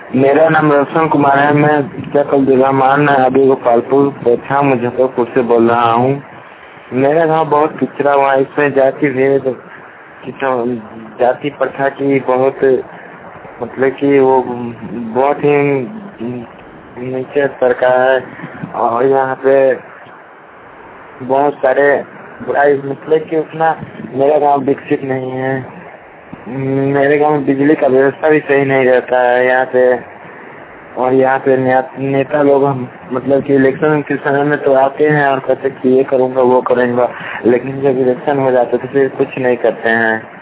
मेरा नाम रोशन कुमार है। मैं रहमान अभी गोपालपुर बैठा मुजफ्फरपुर से बोल रहा हूँ। मेरा गांव बहुत पिछड़ा हुआ है। इसमें जाति भेद जाति प्रथा की बहुत मतलब कि वो बहुत ही नीचे सरकार है और यहाँ पे बहुत सारे बुराई मतलब कि उतना मेरा गांव विकसित नहीं है। मेरे गांव में बिजली का व्यवस्था भी सही नहीं रहता है यहाँ पे। और यहाँ पे नेता लोग मतलब कि इलेक्शन के समय में तो आते हैं और कहते कि ये करूँगा वो करूँगा, लेकिन जब इलेक्शन हो जाता है तो फिर कुछ नहीं करते हैं।